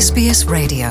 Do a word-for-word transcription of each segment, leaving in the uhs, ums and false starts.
S B S Radio.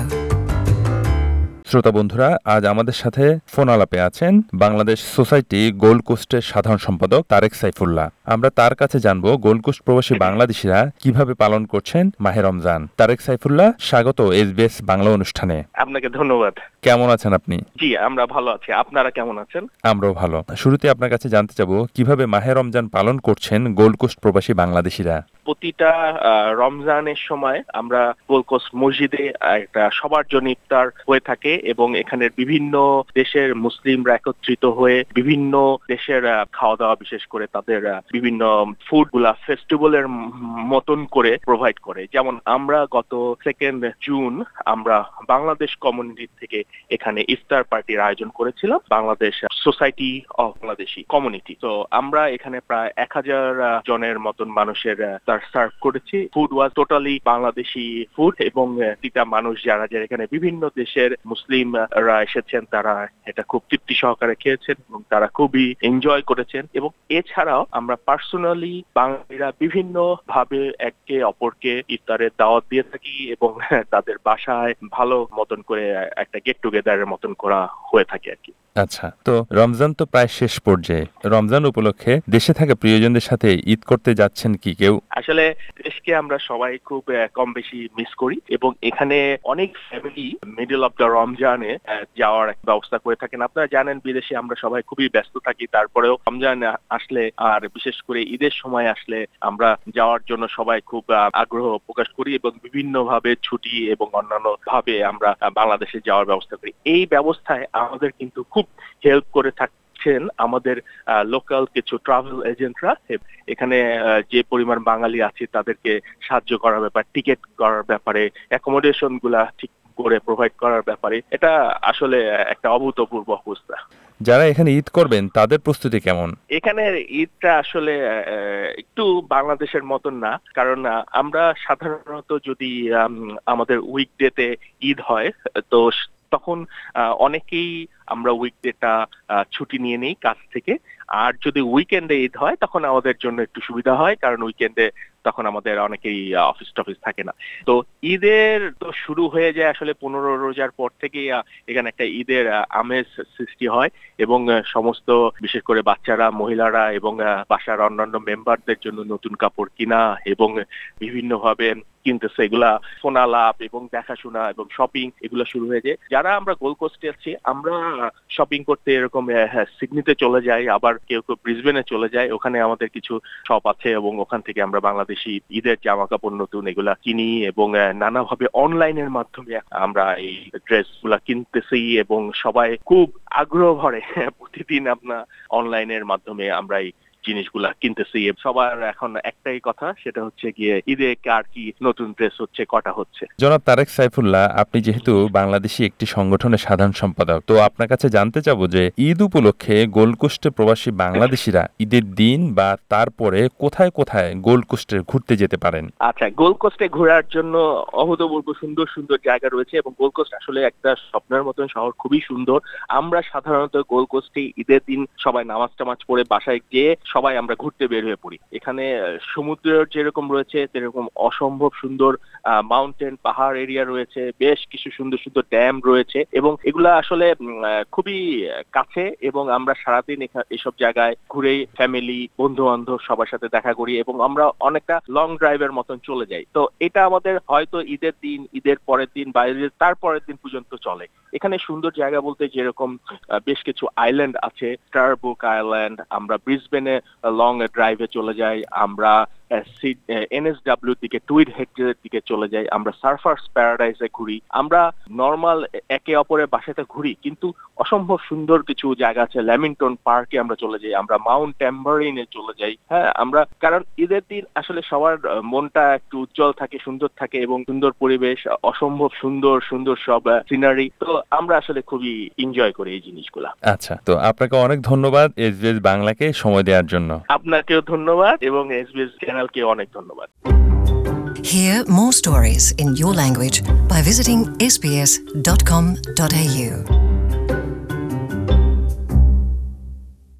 শ্রোতা বন্ধুরা, আজ আমাদের সাথে ফোন আলাপে আছেন বাংলাদেশ সোসাইটি গোল্ড কোস্টের সাধারণ সম্পাদক তারেক সাইফুল্লাহ। আমরা তার কাছে জানবো গোল্ড কোস্ট প্রবাসী বাংলাদেশিরা কিভাবে পালন করছেন মাহে রমজান। তারেক সাইফুল্লাহ, স্বাগত এসবিএস বাংলা অনুষ্ঠানে। আপনাকে ধন্যবাদ। কেমন আছেন আপনি? জি, আমরা ভালো আছি। আপনারা কেমন আছেন? আমরাও ভালো। শুরুতে আপনার কাছে জানতে চাবো কিভাবে মাহে রমজান পালন করছেন গোল্ড কোস্ট প্রবাসী বাংলাদেশিরা। প্রতিটা রমজানের সময় আমরা গোল্ড কোস্ট মসজিদে একটা সবার জন্য ইফতার হয়ে থাকে এবং এখানে বিভিন্ন দেশের মুসলিমরা একত্রিত হয়ে বিভিন্ন দেশের খাওয়া দাওয়া, বিশেষ করে তাদের বিভিন্ন ফুড গুলা ফেস্টিভ্যালের মতন করে প্রোভাইড করে। যেমন আমরা গত সেকেন্ড জুন আমরা বাংলাদেশ কমিউনিটি থেকে এখানে ইফতার পার্টির আয়োজন করেছিলাম, Bangladesh society of Bangladeshi community. তো আমরা এখানে প্রায় এক হাজার জনের মতন মানুষের সার্ভ করেছি। Food was totally Bangladeshi food এবং প্রতিটা মানুষ যারা যারা এখানে বিভিন্ন দেশের মুসলিমরা এসেছেন তারা এটা খুব তৃপ্তি সহকারে খেয়েছেন এবং তারা খুবই এনজয় করেছেন। এবং এছাড়াও আমরা পার্সোনালি বাঙালিরা বিভিন্ন ভাবে একে অপরকে ইফতারের দাওয়াত দিয়ে থাকি এবং তাদের বাসায় ভালো মতন করে একটা গেট টুগেদারের মতন করা হয়ে থাকে আর কি। আচ্ছা, তো রমজান তো প্রায় শেষ পর্যায়ে। রমজান উপলক্ষে দেশে থাকা প্রিয়জনদের সাথে ঈদ করতে যাচ্ছেন কি কেউ? আসলে দেশকে আমরা সবাই খুব কম বেশি মিস করি এবং এখানে অনেক ফ্যামিলি মিডল অফ দ্য রমজানে যাওয়ার ব্যবস্থা করে থাকেন। আপনারা জানেন বিদেশে আমরা সবাই খুবই ব্যস্ত থাকি, তারপরেও রমজান আসলে আর বিশেষ করে ঈদের সময় আসলে আমরা যাওয়ার জন্য সবাই খুব আগ্রহ প্রকাশ করি এবং বিভিন্ন ভাবে ছুটি এবং অন্যান্য ভাবে আমরা বাংলাদেশে যাওয়ার ব্যবস্থা করি। এই ব্যবস্থায় আমাদের কিন্তু খুব হেল্প করে থাকছেন আমাদের লোকাল কিছু ট্রাভেল এজেন্টরা। এখানে যে পরিমাণ বাঙালি আছে তাদেরকে সাহায্য করার ব্যাপার, টিকিট করার ব্যাপারে, অ্যাকোমোডেশন গুলা ঠিক করে প্রোভাইড করার ব্যাপারে, এটা আসলে একটা অভূতপূর্ব অবস্থা। যারা এখানে ঈদ করবেন তাদের প্রস্তুতি কেমন? এখানে ঈদটা আসলে একটু বাংলাদেশের মতন না, কারণ আমরা সাধারণত যদি আমাদের উইকডেতে ঈদ হয় তো তখন অনেকেই আমরা উইকডেটা ছুটি নিয়ে নেই কাজ থেকে। আর যদি উইকেন্ডে ঈদ হয় তখন আমাদের জন্য একটু সুবিধা হয়, কারণ উইকেন্ডে তখন আমাদের অনেকেই অফিস টফিস থাকে না। তো ঈদের তো শুরু হয়ে যায় আসলে পনেরো রোজার পর থেকেই এখানে একটা ঈদের আমেজ সৃষ্টি হয় এবং সমস্ত বিশেষ করে বাচ্চারা, মহিলারা এবং বাসার অন্যান্য মেম্বারদের জন্য নতুন কাপড় কিনা এবং বিভিন্নভাবে কিনতেছে, এগুলা ফোন আলাপ এবং দেখাশোনা এবং শপিং এগুলো শুরু হয়ে যায়। যারা আমরা গোল্ড কোস্টে আছি আমরা শপিং করতে এরকম সিডনিতে চলে যাই, আবার কেউ কেউ ব্রিসবেনে চলে যায়, ওখানে আমাদের কিছু শপ আছে এবং ওখান থেকে আমরা বাংলাদেশি ঈদের জামা কাপড় নতুন এগুলা কিনি এবং নানাভাবে অনলাইনের মাধ্যমে আমরা এই ড্রেস গুলা কিনতেছি এবং সবাই খুব আগ্রহ ভরে প্রতিদিন আপনার অনলাইনের মাধ্যমে আমরা এই জিনিসগুলা কিনতেছি। সবার এখন একটাই কথা, সেটা হচ্ছে গিয়ে ঈদে কার কি নতুন ড্রেস হচ্ছে, কটা হচ্ছে। জনাব তারেক সাইফুল্লাহ, আপনি যেহেতু বাংলাদেশি একটি সংগঠনের সাধারণ সম্পাদক, তো আপনার কাছে জানতে চাবো যে ঈদ উপলক্ষে গোল্ড কোস্টে প্রবাসী বাংলাদেশিরা ঈদের দিন বা তারপরে কোথায় কোথায় গোল্ড কোস্টে ঘুরতে যেতে পারেন? আচ্ছা, গোল্ড কোস্টে ঘোরার জন্য অভূতপূর্ব সুন্দর সুন্দর জায়গা রয়েছে এবং গোল্ড কোস্ট আসলে একটা স্বপ্নের মতন শহর, খুবই সুন্দর। আমরা সাধারণত গোল্ড কোস্টে ঈদের দিন সবাই নামাজ টামাজ পড়ে বাসায় গিয়ে সবাই আমরা ঘুরতে বের হয়ে পড়ি। এখানে সমুদ্রের যেরকম রয়েছে সেরকম অসম্ভব সুন্দর মাউন্টেন পাহাড় এরিয়া রয়েছে, বেশ কিছু সুন্দর সুন্দর ড্যাম রয়েছে এবং এগুলা আসলে খুবই কাছে এবং আমরা সারাদিন এসব জায়গায় ঘুরে ফ্যামিলি, বন্ধু বান্ধব সবার সাথে দেখা করি এবং আমরা অনেকটা লং ড্রাইভের মতন চলে যাই। তো এটা আমাদের হয়তো ঈদের দিন, ঈদের পরের দিন বা তার পরের দিন পর্যন্ত চলে। এখানে সুন্দর জায়গা বলতে যেরকম বেশ কিছু আইল্যান্ড আছে, স্টারবুক আইল্যান্ড, আমরা ব্রিসবেনে লং ড্রাইভে চলে যাই, আমরা এনএসডব্লিউ দিকে, টুইট হেডের দিকে চলে যাই, আমরা সার্ফার্স প্যারাডাইসে ঘুরি, আমরা নর্মাল একে অপরের বাসাতে ঘুরি, কিন্তু অসম্ভব সুন্দর কিছু জায়গা আছে, ল্যামিংটন পার্কে আমরা চলে যাই, আমরা মাউন্ট ট্যাম্বারিনে চলে যাই। হ্যাঁ, আমরা কারণ ঈদের দিন আসলে সবার মনটা একটু উজ্জ্বল থাকে, সুন্দর থাকে এবং সুন্দর পরিবেশ, অসম্ভব সুন্দর সুন্দর সব সিনারি, তো আমরা আসলে খুবই এনজয় করি এই জিনিসগুলা। আচ্ছা, তো আপনাকে অনেক ধন্যবাদ এসবিএস বাংলাকে সময় দেওয়ার জন্য। আপনাকেও ধন্যবাদ এবং এসবিএস চ্যানেলকে অনেক ধন্যবাদ। Hear more stories in your language by visiting s b s dot com dot a u.